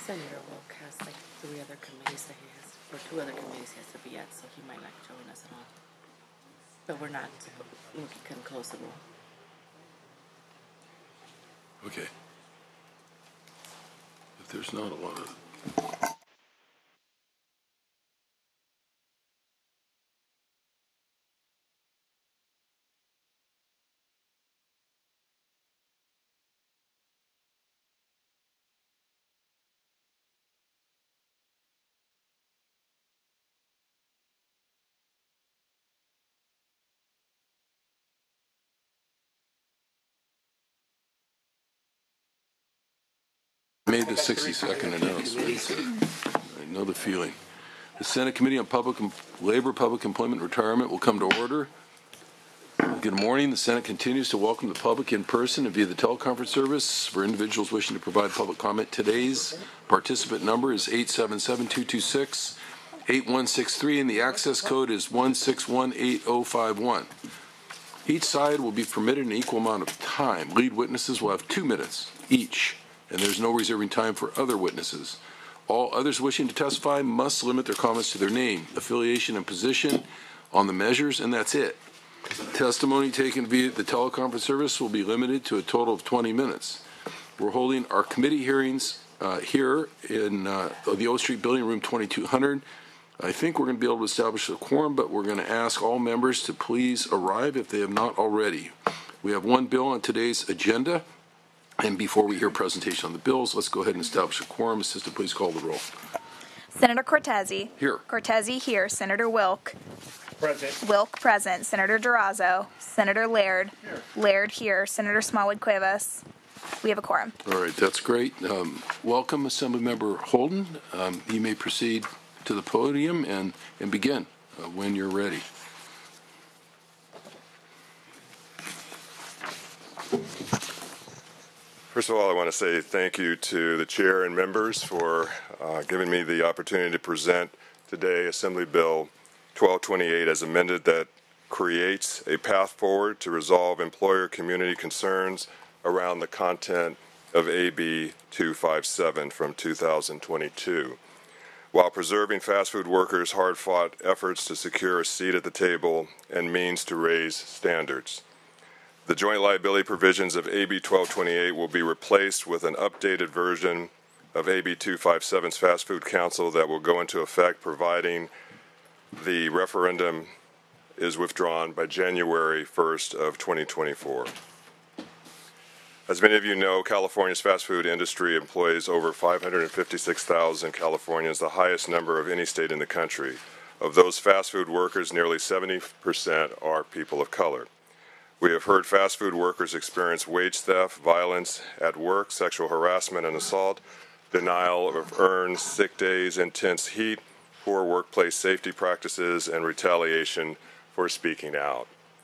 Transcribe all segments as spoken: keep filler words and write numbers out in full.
Senator Wilk has like three other committees that he has, or two other committees he has to be at, so he might not join us at all. But we're not looking conclusive. Okay. If there's not a lot of... made the sixty second announcement. I know the feeling. The Senate Committee on Public Labor, Public Employment, and Retirement will come to order. Good morning. The Senate continues to welcome the public in person and via the teleconference service. For individuals wishing to provide public comment, today's participant number is eight seven seven, two two six, eight one six three and the access code is one six one eight zero five one. Each side will be permitted an equal amount of time. Lead witnesses will have two minutes each, and there's no reserving time for other witnesses. All others wishing to testify must limit their comments to their name, affiliation, and position on the measures, and that's it. Testimony taken via the teleconference service will be limited to a total of twenty minutes. We're holding our committee hearings uh, here in uh, the O Street Building, room twenty-two hundred. I think we're going to be able to establish a quorum, but we're going to ask all members to please arrive if they have not already. We have one bill on today's agenda. And before we hear a presentation on the bills, let's go ahead and establish a quorum. Assistant, please call the roll. Senator Cortese. Here. Cortese here. Senator Wilk. Present. Wilk present. Senator Durazo. Senator Laird. Here. Laird here. Senator Smallwood Cuevas. We have a quorum. All right, that's great. Um, welcome, Assemblymember Holden. Um, you may proceed to the podium and, and begin uh, when you're ready. First of all, I want to say thank you to the chair and members for uh, giving me the opportunity to present today Assembly Bill twelve twenty-eight as amended, that creates a path forward to resolve employer community concerns around the content of A B two fifty-seven from two thousand twenty-two, while preserving fast food workers' hard-fought efforts to secure a seat at the table and means to raise standards. The joint liability provisions of A B twelve twenty-eight will be replaced with an updated version of A B two fifty-seven's Fast Food Council that will go into effect providing the referendum is withdrawn by January first of twenty twenty-four. As many of you know, California's fast food industry employs over five hundred fifty-six thousand Californians, the highest number of any state in the country. Of those fast food workers, nearly seventy percent are people of color. We have heard fast food workers experience wage theft, violence at work, sexual harassment and assault, denial of earned sick days, intense heat, poor workplace safety practices, and retaliation for speaking out.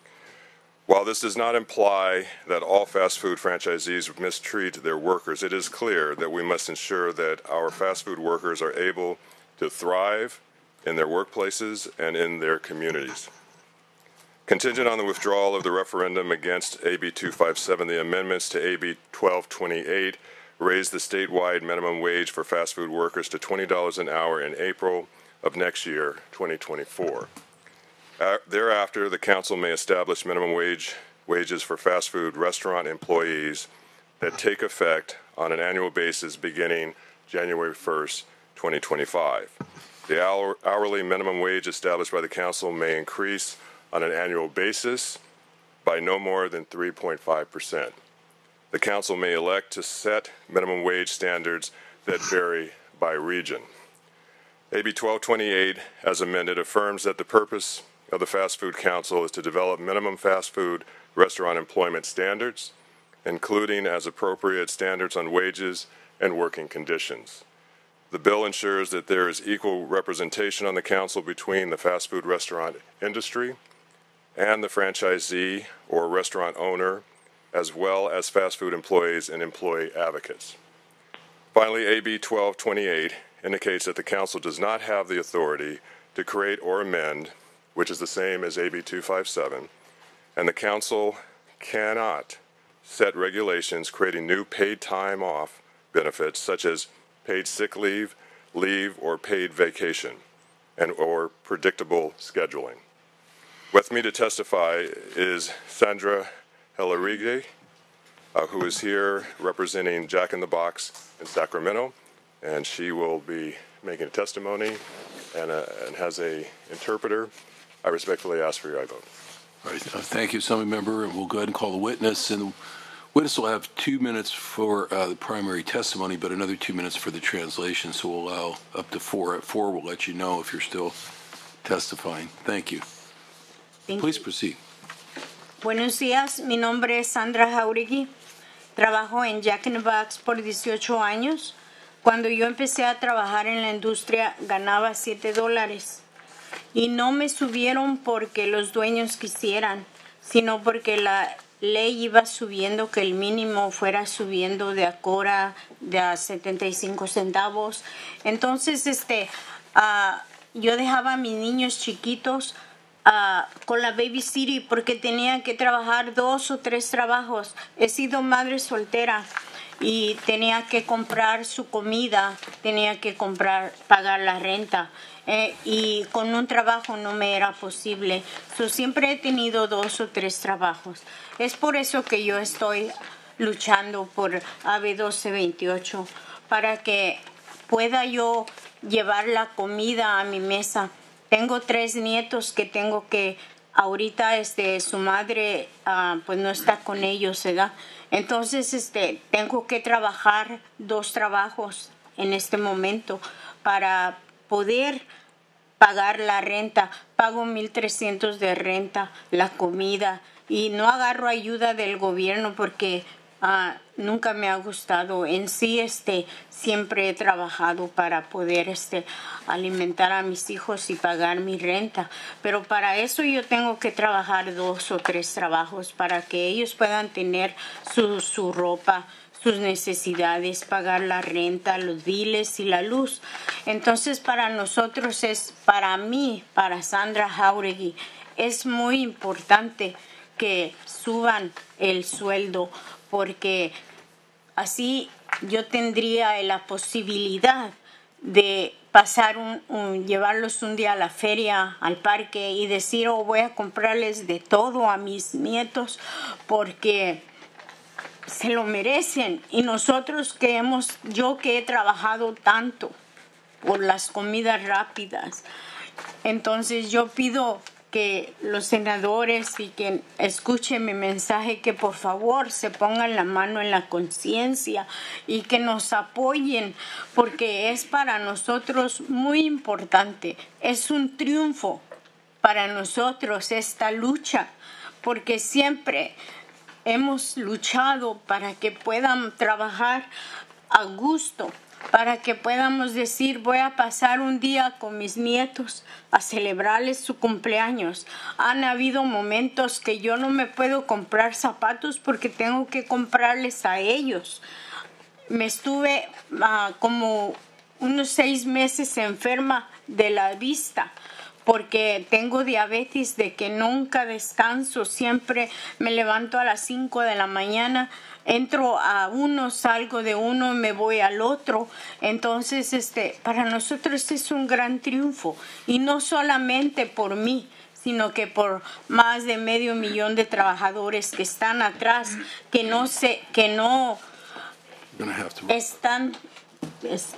While this does not imply that all fast food franchisees mistreat their workers, it is clear that we must ensure that our fast food workers are able to thrive in their workplaces and in their communities. Contingent on the withdrawal of the referendum against A B two fifty-seven, the amendments to A B twelve twenty-eight raise the statewide minimum wage for fast food workers to twenty dollars an hour in April of next year, twenty twenty-four. Uh, thereafter, the council may establish minimum wage wages for fast food restaurant employees that take effect on an annual basis beginning January first, twenty twenty-five. The hour, hourly minimum wage established by the council may increase on an annual basis by no more than three point five percent. The council may elect to set minimum wage standards that vary by region. A B twelve twenty-eight, as amended, affirms that the purpose of the Fast Food Council is to develop minimum fast food restaurant employment standards, including, as appropriate, standards on wages and working conditions. The bill ensures that there is equal representation on the council between the fast food restaurant industry and the franchisee or restaurant owner, as well as fast food employees and employee advocates. Finally, A B twelve twenty-eight indicates that the council does not have the authority to create or amend, which is the same as A B two fifty-seven, and the council cannot set regulations creating new paid time off benefits such as paid sick leave, leave, or paid vacation, and or predictable scheduling. With me to testify is Sandra Hellerige, uh, who is here representing Jack in the Box in Sacramento, and she will be making a testimony and, uh, and has a interpreter. I respectfully ask for your aye vote. All right, uh, thank you, Assembly Member, and we'll go ahead and call the witness. And the witness will have two minutes for uh, the primary testimony, but another two minutes for the translation, so we'll allow up to four. At four, we'll let you know if you're still testifying. Thank you. Thank Please you. proceed. Buenos días, mi nombre es Sandra Jauregui. Trabajo en Jack in the Box por dieciocho años. Cuando yo empecé a trabajar en la industria ganaba siete dólares. Y no me subieron porque los dueños quisieran, sino porque la ley iba subiendo, que el mínimo fuera subiendo de acora de a setenta y cinco centavos. Entonces, este, uh, yo dejaba a mis niños chiquitos uh, con la baby city porque tenía que trabajar dos o tres trabajos. He sido madre soltera y tenía que comprar su comida, tenía que comprar, pagar la renta. Eh, y con un trabajo no me era posible. So, siempre he tenido dos o tres trabajos. Es por eso que yo estoy luchando por A B doce veintiocho, para que pueda yo llevar la comida a mi mesa. Tengo tres nietos que tengo que, ahorita este, su madre uh, pues no está con ellos, ¿verdad? Entonces este, tengo que trabajar dos trabajos en este momento para poder pagar la renta. Pago mil trescientos de renta, la comida, y no agarro ayuda del gobierno porque uh, nunca me ha gustado. En sí, este, siempre he trabajado para poder este, alimentar a mis hijos y pagar mi renta. Pero para eso yo tengo que trabajar dos o tres trabajos para que ellos puedan tener su, su ropa, sus necesidades, pagar la renta, los biles y la luz. Entonces, para nosotros es, para mí, para Sandra Jauregui, es muy importante que suban el sueldo, porque así yo tendría la posibilidad de pasar un, un llevarlos un día a la feria, al parque, y decir, oh, voy a comprarles de todo a mis nietos, porque se lo merecen. Y nosotros que hemos, yo que he trabajado tanto por las comidas rápidas, entonces yo pido que los senadores y que escuchen mi mensaje, que por favor se pongan la mano en la conciencia y que nos apoyen, porque es para nosotros muy importante. Es un triunfo para nosotros esta lucha, porque siempre hemos luchado para que puedan trabajar a gusto, para que podamos decir, voy a pasar un día con mis nietos a celebrarles su cumpleaños. Han habido momentos que yo no me puedo comprar zapatos porque tengo que comprarles a ellos. Me estuve uh, como unos seis meses enferma de la vista, porque tengo diabetes de que nunca descanso, siempre me levanto a las cinco de la mañana, entro a uno, salgo de uno, me voy al otro. Entonces, este, para nosotros es un gran triunfo, y no solamente por mí, sino que por más de medio millón de trabajadores que están atrás, que no se, que no están. Es,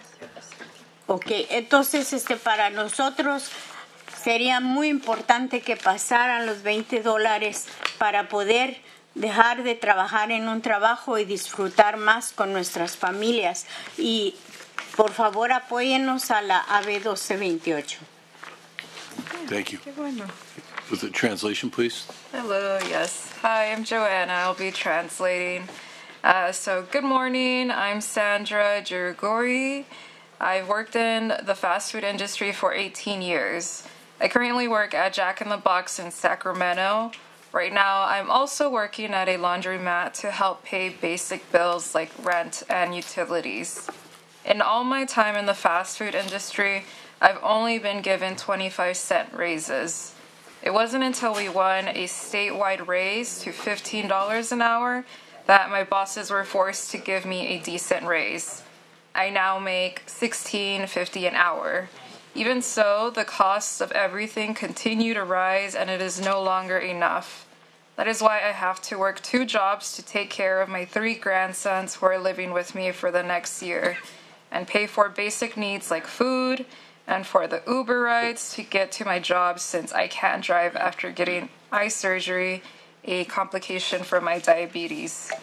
ok, entonces, este, para nosotros sería muy importante que pasaran los veinte dólares para poder dejar de trabajar en un trabajo y disfrutar más con nuestras familias. Y por favor apóyennos a la A B doce veintiocho. Thank you. With the translation, please. Hello, yes. Hi, I'm Joanna. I'll be translating. Uh, so, good morning. I'm Sandra Girigori. I've worked in the fast food industry for eighteen years. I currently work at Jack in the Box in Sacramento. Right now, I'm also working at a laundromat to help pay basic bills like rent and utilities. In all my time in the fast food industry, I've only been given twenty-five cent raises. It wasn't until we won a statewide raise to fifteen dollars an hour that my bosses were forced to give me a decent raise. I now make sixteen fifty an hour. Even so, the costs of everything continue to rise and it is no longer enough. That is why I have to work two jobs to take care of my three grandsons who are living with me for the next year and pay for basic needs like food and for the Uber rides to get to my job since I can't drive after getting eye surgery, a complication from my diabetes.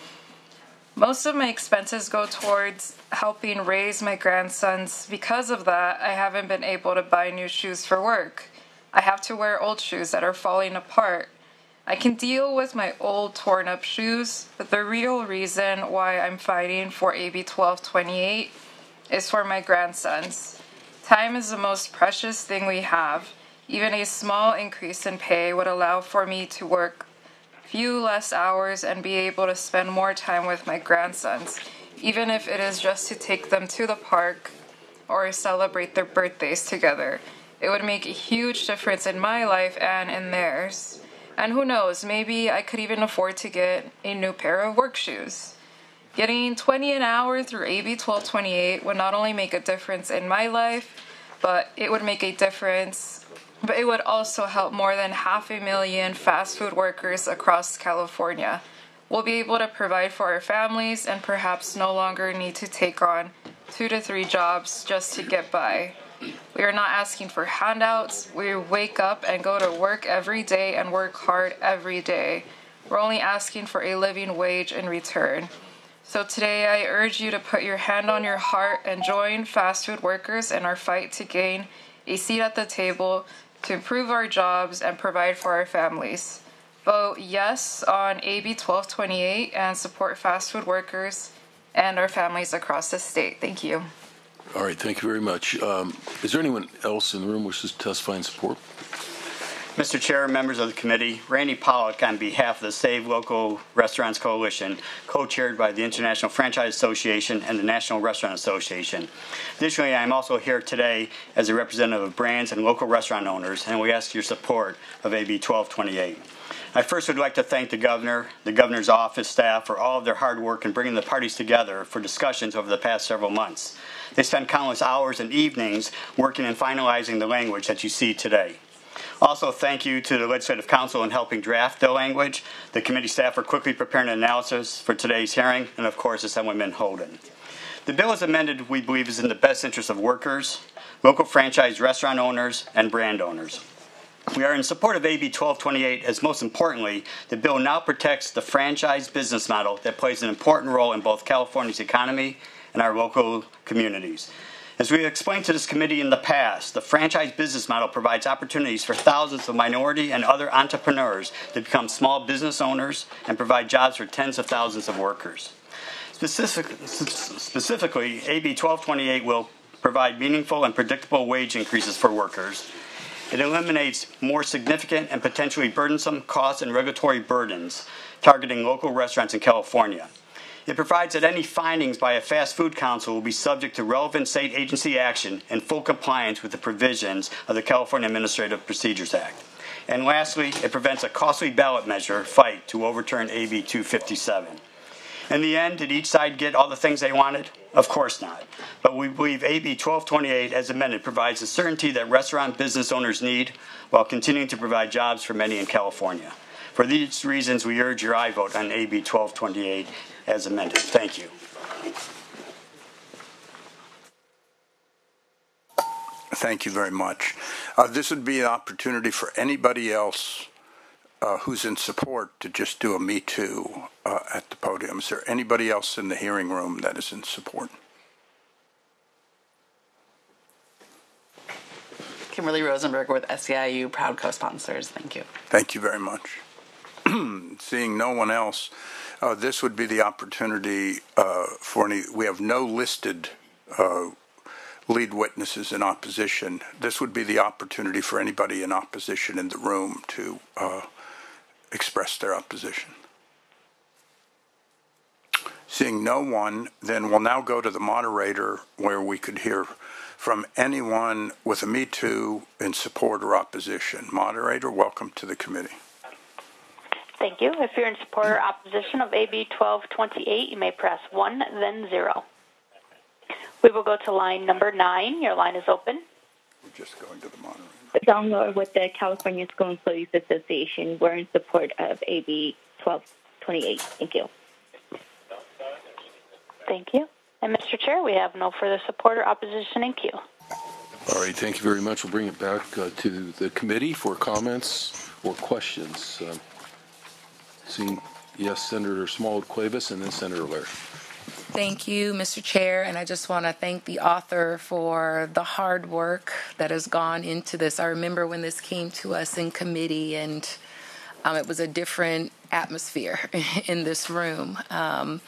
Most of my expenses go towards helping raise my grandsons. Because of that, I haven't been able to buy new shoes for work. I have to wear old shoes that are falling apart. I can deal with my old torn up shoes, but the real reason why I'm fighting for A B twelve twenty-eight is for my grandsons. Time is the most precious thing we have. Even a small increase in pay would allow for me to work few less hours and be able to spend more time with my grandsons, even if it is just to take them to the park or celebrate their birthdays together. It would make a huge difference in my life and in theirs. And who knows, maybe I could even afford to get a new pair of work shoes. Getting twenty an hour through A B twelve twenty-eight would not only make a difference in my life, but it would make a difference But it would also help more than half a million fast food workers across California. We'll be able to provide for our families and perhaps no longer need to take on two to three jobs just to get by. We are not asking for handouts. We wake up and go to work every day and work hard every day. We're only asking for a living wage in return. So today I urge you to put your hand on your heart and join fast food workers in our fight to gain a seat at the table, to improve our jobs and provide for our families. Vote yes on A B twelve twenty-eight and support fast food workers and our families across the state. Thank you. All right, thank you very much. Um, is there anyone else in the room who wishes to testify in support? Mister Chair, members of the committee, Randy Pollock on behalf of the Save Local Restaurants Coalition, co-chaired by the International Franchise Association and the National Restaurant Association. Additionally, I am also here today as a representative of brands and local restaurant owners, and we ask your support of A B twelve twenty-eight. I first would like to thank the governor, the governor's office staff for all of their hard work in bringing the parties together for discussions over the past several months. They spent countless hours and evenings working and finalizing the language that you see today. Also, thank you to the Legislative Council in helping draft the language, the committee staff for quickly preparing an analysis for today's hearing, and of course, Assemblyman Holden. The bill as amended, we believe, is in the best interest of workers, local franchise restaurant owners, and brand owners. We are in support of A B twelve twenty-eight as, most importantly, the bill now protects the franchise business model that plays an important role in both California's economy and our local communities. As we have explained to this committee in the past, the franchise business model provides opportunities for thousands of minority and other entrepreneurs to become small business owners and provide jobs for tens of thousands of workers. Specific, specifically, A B twelve twenty-eight will provide meaningful and predictable wage increases for workers. It eliminates more significant and potentially burdensome costs and regulatory burdens targeting local restaurants in California. It provides that any findings by a fast food council will be subject to relevant state agency action in full compliance with the provisions of the California Administrative Procedures Act. And lastly, it prevents a costly ballot measure fight to overturn A B two fifty-seven. In the end, did each side get all the things they wanted? Of course not. But we believe A B twelve twenty-eight, as amended, provides the certainty that restaurant business owners need while continuing to provide jobs for many in California. For these reasons, we urge your aye vote on A B twelve twenty-eight as amended. Thank you. Thank you very much. Uh, this would be an opportunity for anybody else uh, who's in support to just do a Me Too uh, at the podium. Is there anybody else in the hearing room that is in support? Kimberly Rosenberg with S E I U, proud co-sponsors. Thank you. Thank you very much. Seeing no one else, uh, this would be the opportunity uh, for any. We have no listed uh, lead witnesses in opposition. This would be the opportunity for anybody in opposition in the room to uh, express their opposition. Seeing no one, then we'll now go to the moderator where we could hear from anyone with a Me Too in support or opposition. Moderator, welcome to the committee. Thank you. If you're in support or opposition of A B twelve twenty-eight, you may press one, then zero. We will go to line number nine. Your line is open. We're just going to the moderator. Dawn Lohr with the California School Employees Association. We're in support of A B twelve twenty-eight. Thank you. Thank you. And Mister Chair, we have no further support or opposition in queue. All right, thank you very much. We'll bring it back uh, to the committee for comments or questions. Um, seeing, yes, Senator Smallwood-Cuevas and then Senator Lair. Thank you, Mister Chair, and I just want to thank the author for the hard work that has gone into this. I remember when this came to us in committee, and um, it was a different atmosphere in this room. Um,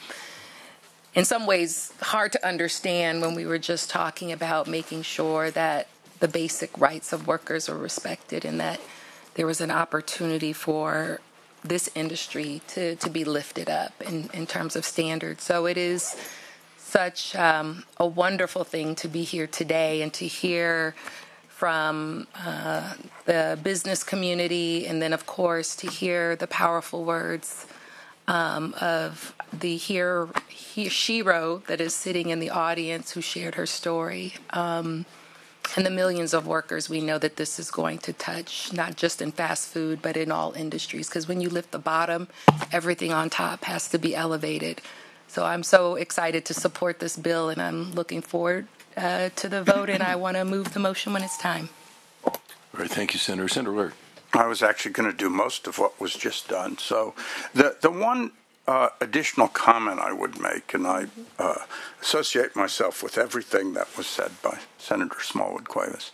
in some ways, hard to understand when we were just talking about making sure that the basic rights of workers are respected and that there was an opportunity for this industry to, to be lifted up in, in terms of standards. So it is such um, a wonderful thing to be here today and to hear from uh, the business community, and then, of course, to hear the powerful words um, of the hero, Shiro that is sitting in the audience who shared her story. Um, And the millions of workers we know that this is going to touch, not just in fast food, but in all industries. Because when you lift the bottom, everything on top has to be elevated. So I'm so excited to support this bill, and I'm looking forward uh, to the vote, and I want to move the motion when it's time. All right, thank you, Senator. Senator Laird. I was actually going to do most of what was just done. So the the one uh, additional comment I would make, and I uh, associate myself with everything that was said by Senator Smallwood-Cuevas,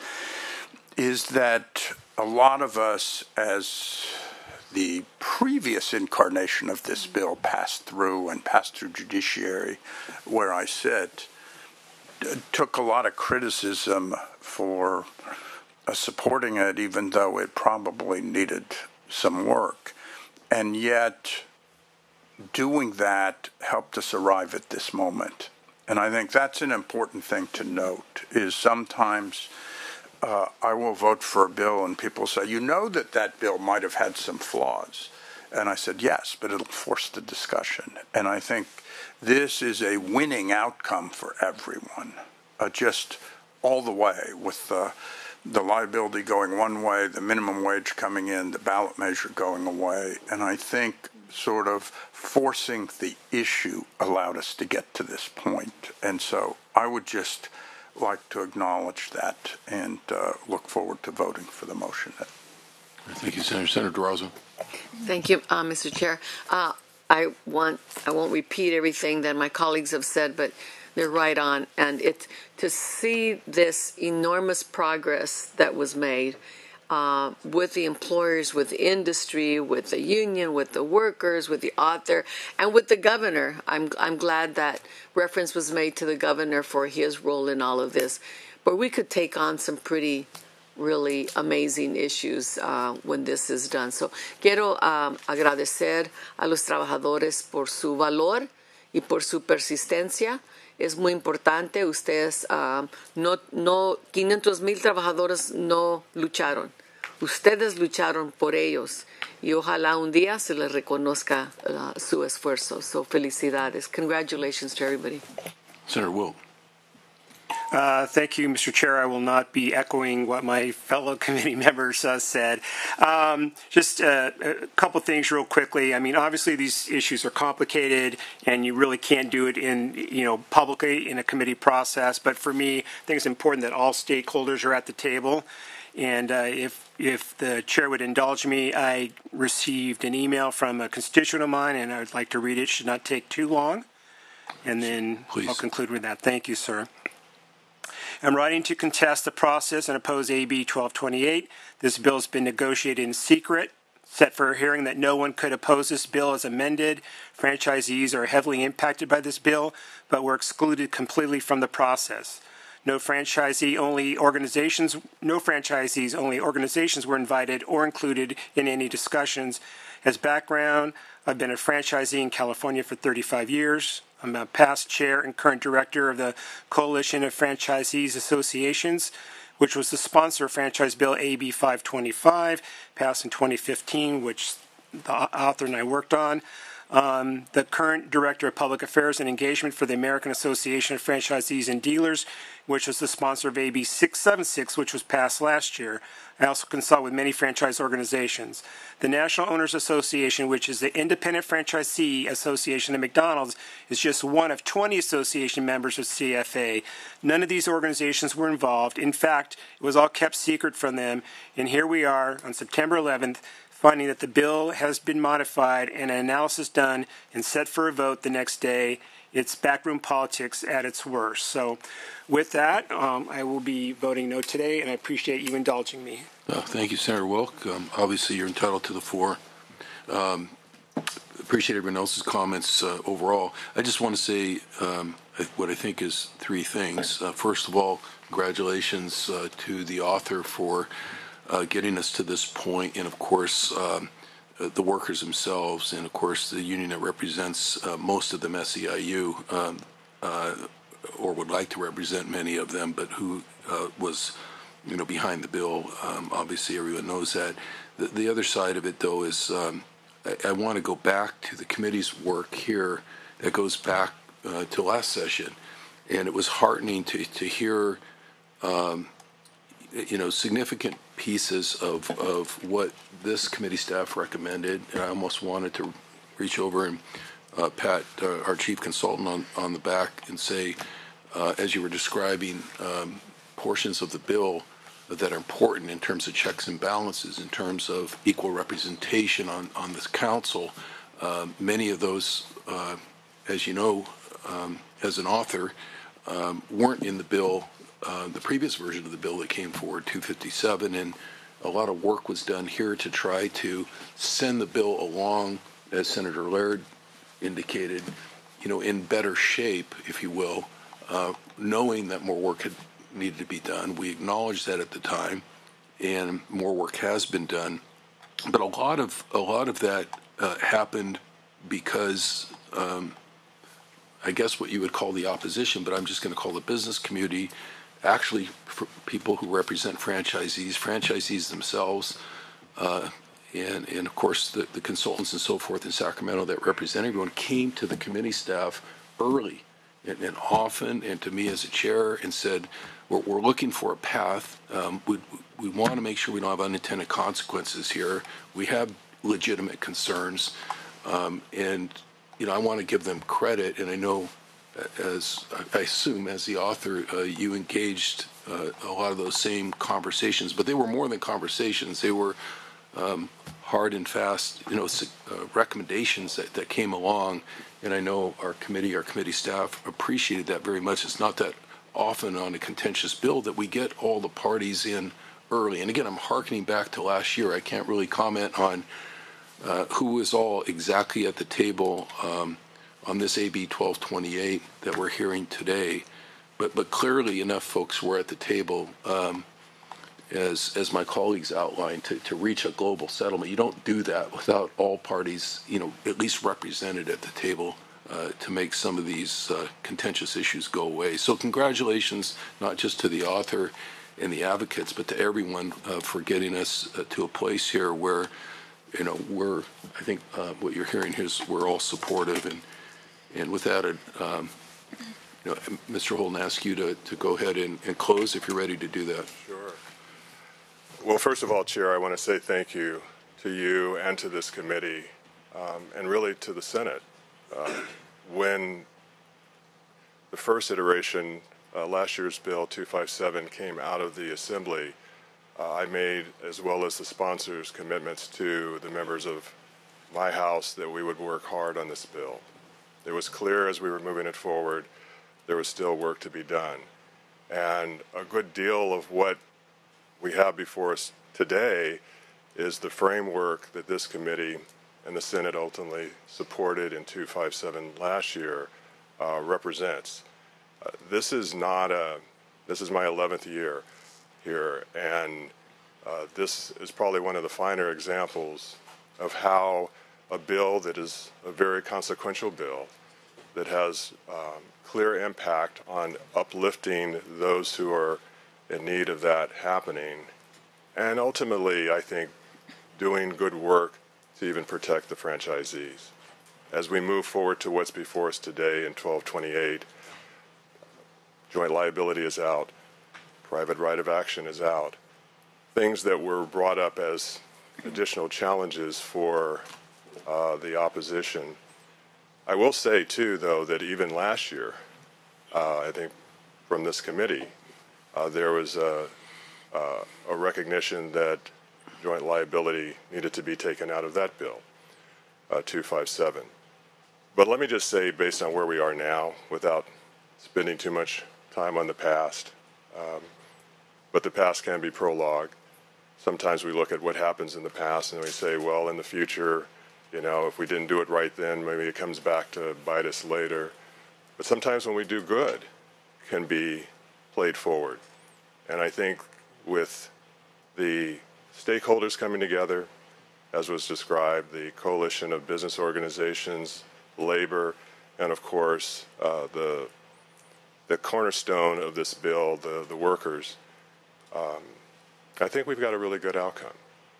is that a lot of us, as the previous incarnation of this bill passed through and passed through judiciary, where I sit, took a lot of criticism for uh, supporting it, even though it probably needed some work. And yet, doing that helped us arrive at this moment. And I think that's an important thing to note, is sometimes uh, I will vote for a bill and people say, you know that that bill might have had some flaws. And I said, yes, but it'll force the discussion. And I think this is a winning outcome for everyone, uh, just all the way, with the, the liability going one way, the minimum wage coming in, the ballot measure going away. And I think sort of forcing the issue allowed us to get to this point. And so I would just like to acknowledge that and uh, look forward to voting for the motion. Thank you, Senator. Senator Durazo. Thank you, uh, Mister Chair. Uh, I want I won't repeat everything that my colleagues have said, but they're right on. And it to see this enormous progress that was made uh, with the employers, with industry, with the union, with the workers, with the author, and with the governor. I'm I'm glad that reference was made to the governor for his role in all of this. But we could take on some pretty really amazing issues uh, when this is done. So quiero um, agradecer a los trabajadores por su valor y por su persistencia. Es muy importante. Ustedes, uh, no, no, quinientos mil trabajadores no lucharon. Ustedes lucharon por ellos. Y ojalá un día se les reconozca uh, su esfuerzo. So felicidades. Congratulations to everybody. Senator Wilt. Uh, thank you, Mister Chair. I will not be echoing what my fellow committee members uh, said. Um, just uh, a couple things real quickly. I mean, obviously these issues are complicated, and you really can't do it in, you know, publicly in a committee process. But for me, I think it's important that all stakeholders are at the table. And uh, if if the chair would indulge me, I received an email from a constituent of mine, and I would like to read it. It should not take too long. And then Please. I'll conclude with that. Thank you, sir. I'm writing to contest the process and oppose A B twelve twenty-eight. This bill has been negotiated in secret, set for a hearing that no one could oppose this bill as amended. Franchisees are heavily impacted by this bill, but were excluded completely from the process. No franchisee-only organizations, no franchisees-only organizations were invited or included in any discussions. As background, I've been a franchisee in California for thirty-five years. I'm a past chair and current director of the Coalition of Franchisees Associations, which was the sponsor of Franchise Bill A B five twenty-five, passed in twenty fifteen, which the author and I worked on. Um, the current Director of Public Affairs and Engagement for the American Association of Franchisees and Dealers, which was the sponsor of A B six seventy-six, which was passed last year. I also consult with many franchise organizations. The National Owners Association, which is the independent franchisee association of McDonald's, is just one of twenty association members of C F A. None of these organizations were involved. In fact, it was all kept secret from them. And here we are on September eleventh, finding that the bill has been modified and an analysis done and set for a vote the next day. It's backroom politics at its worst. So with that, um, I will be voting no today, and I appreciate you indulging me. Uh, thank you, Senator Wilk. Um, obviously, you're entitled to the floor. Um, appreciate everyone else's comments uh, overall. I just want to say um, what I think is three things. Uh, first of all, congratulations uh, to the author for uh, getting us to this point, and of course, um, uh, the workers themselves, and of course, the union that represents uh, most of them, S E I U, um, uh, or would like to represent many of them, but who uh, was, you know, behind the bill. Um, obviously, everyone knows that. The, the other side of it, though, is um, I, I want to go back to the committee's work here that goes back uh, to last session, and it was heartening to to hear, um, you know, significant pieces of of what this committee staff recommended. And I almost wanted to reach over and uh, pat uh, our chief consultant on on the back and say, uh, as you were describing um, portions of the bill that are important in terms of checks and balances, in terms of equal representation on, on this council. Uh, many of those, uh, as you know, um, as an author, um, weren't in the bill, uh, the previous version of the bill that came forward, two fifty-seven, and a lot of work was done here to try to send the bill along, as Senator Laird indicated, you know, in better shape, if you will, uh, knowing that more work had needed to be done. We acknowledged that at the time, and more work has been done. But a lot of a lot of that uh, happened because, um, I guess, what you would call the opposition, but I'm just going to call the business community, actually, for people who represent franchisees, franchisees themselves, uh, and and of course the, the consultants and so forth in Sacramento that represent everyone, came to the committee staff early and, and often, and to me as a chair, and said, We're, we're looking for a path. Um, we we want to make sure we don't have unintended consequences here. We have legitimate concerns, um, and you know I want to give them credit. And I know, as I assume, as the author, uh, you engaged uh, a lot of those same conversations. But they were more than conversations. They were um, hard and fast, you know, uh, recommendations that, that came along. And I know our committee, our committee staff appreciated that very much. It's not that often on a contentious bill that we get all the parties in early. And again, I'm hearkening back to last year. I can't really comment on uh, who was all exactly at the table um, on this A B twelve twenty-eight that we're hearing today, but but clearly enough folks were at the table, um, as as my colleagues outlined, to, to reach a global settlement. You don't do that without all parties, you know, at least represented at the table. Uh, to make some of these uh, contentious issues go away. So congratulations, not just to the author and the advocates, but to everyone uh, for getting us uh, to a place here where, you know, we're, I think uh, what you're hearing here is we're all supportive. And and with that, um, you know, Mister Holden, ask you to, to go ahead and, and close if you're ready to do that. Sure. Well, first of all, Chair, I want to say thank you to you and to this committee, um, and really to the Senate. Uh, when the first iteration, uh, last year's Bill two fifty-seven, came out of the Assembly, uh, I made, as well as the sponsors, commitments to the members of my House that we would work hard on this bill. It was clear as we were moving it forward, there was still work to be done. And a good deal of what we have before us today is the framework that this committee and the Senate ultimately supported in two fifty-seven last year, uh, represents. Uh, this is not a, this is my eleventh year here, and uh, this is probably one of the finer examples of how a bill that is a very consequential bill, that has um, clear impact on uplifting those who are in need of that happening, and ultimately, I think, doing good work to even protect the franchisees. as we move forward to what's before us today in twelve twenty-eight, joint liability is out, private right of action is out. Things that were brought up as additional challenges for uh, the opposition. I will say, too, though, that even last year, uh, I think from this committee, uh, there was a, uh, a recognition that joint liability needed to be taken out of that bill, uh, two fifty-seven. But let me just say, based on where we are now, without spending too much time on the past, um, but the past can be prologue. Sometimes we look at what happens in the past and we say, well, in the future, you know, if we didn't do it right then, maybe it comes back to bite us later. But sometimes when we do good, it can be played forward. And I think with the stakeholders coming together, as was described, the coalition of business organizations, labor, and of course, uh, the, the cornerstone of this bill, the, the workers, um, I think we've got a really good outcome.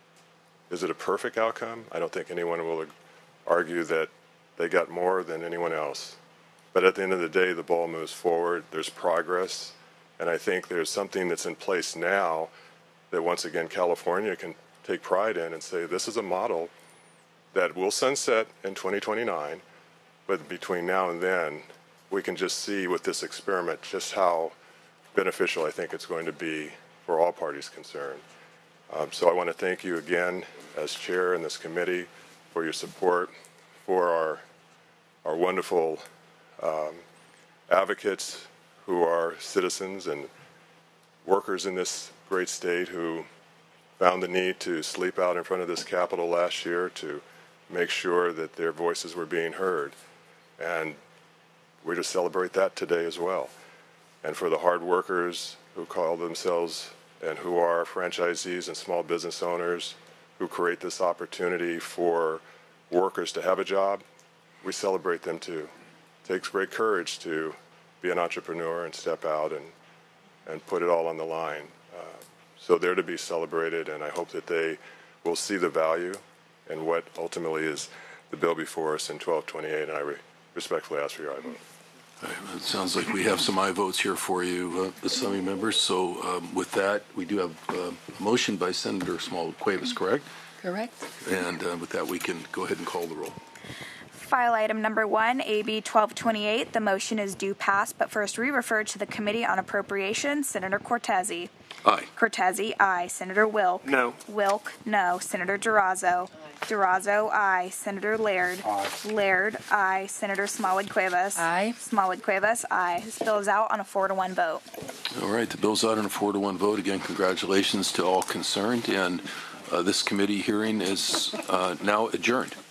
Is it a perfect outcome? I don't think anyone will argue that they got more than anyone else. But at the end of the day, the ball moves forward. There's progress. And I think there's something that's in place now that, once again, California can take pride in and say, this is a model that will sunset in twenty twenty-nine. But between now and then, we can just see with this experiment just how beneficial I think it's going to be for all parties concerned. Um, so I want to thank you again as chair in this committee for your support, for our, our wonderful um, advocates who are citizens and workers in this great state who found the need to sleep out in front of this Capitol last year to make sure that their voices were being heard. And we're to celebrate that today as well. And for the hard workers who call themselves and who are franchisees and small business owners who create this opportunity for workers to have a job, we celebrate them too. It takes great courage to be an entrepreneur and step out and, and put it all on the line. Uh, so they're to be celebrated, and I hope that they will see the value in what ultimately is the bill before us in twelve twenty-eight, and I re- respectfully ask for your aye vote. All right, it sounds like we have some aye votes here for you, uh, Assembly members. So um, with that, we do have uh, a motion by Senator Smallwood-Cuevas, correct? Correct. And uh, with that, we can go ahead and call the roll. File item number one, A B twelve twenty-eight. The motion is due pass, but first re-referred to the Committee on Appropriations. Senator Cortese. Aye. Cortese, aye. Senator Wilk. No. Wilk, no. Senator Durazo. Durazo, aye. Senator Laird. Aye. Laird, aye. Senator Smallwood-Cuevas. Aye. Smallwood-Cuevas, aye. This bill is out on a four to one vote. All right, the bill's out on a four to one vote. Again, congratulations to all concerned. And uh, this committee hearing is uh, now adjourned.